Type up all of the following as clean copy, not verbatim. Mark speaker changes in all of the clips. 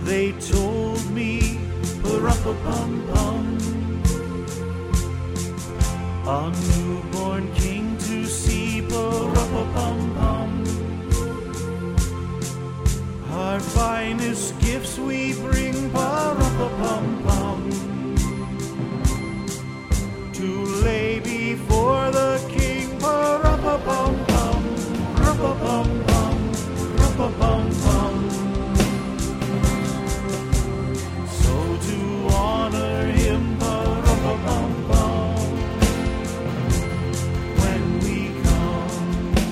Speaker 1: They told me, pa-rum-pa-pum-pum, a newborn king to see, pa-rum-pa-pum-pum. Our finest gifts we bring, pa-rum-pa-pum-pum, to lay before the king, pa-rum-pa-pum-pum, rum-pa-pum-pum, rum-pa-pum-pum. So to honor him, pa-rum-pa-pum-pum, when we come,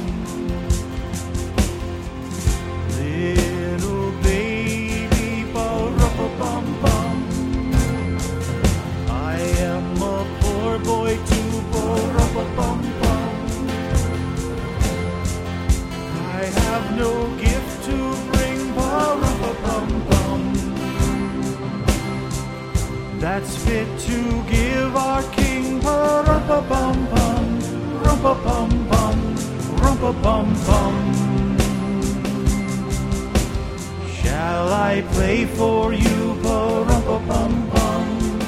Speaker 1: little baby, pa-rum-pa-pum-pum, I am a poor boy too, pa-rum-pa-pum-pum. I have no gift to bring, pa-rum-pa-pum-pum, that's fit to give our king, pa-rum-pa-pum-pum, rum-pa-pum-pum, rum-pa-pum-pum. Shall I play for you, pa-rum-pa-pum-pum,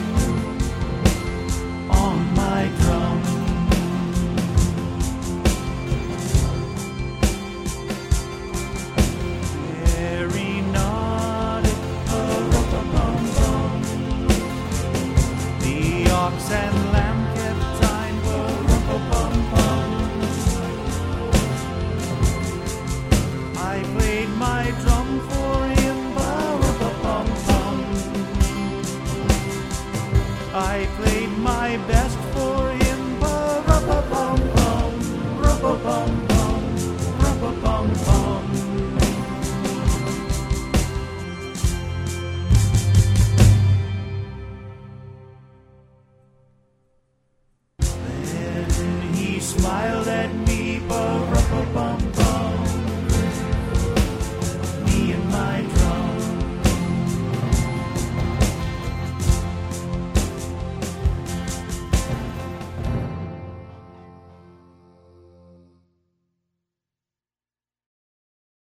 Speaker 1: on my drum? Very naughty, pa-rum-pa-pum-pum, the ox and lamb kept time, pa-rum-pa-pum-pum. I played my drum for him, pa-rum-pa-pum-pum. I played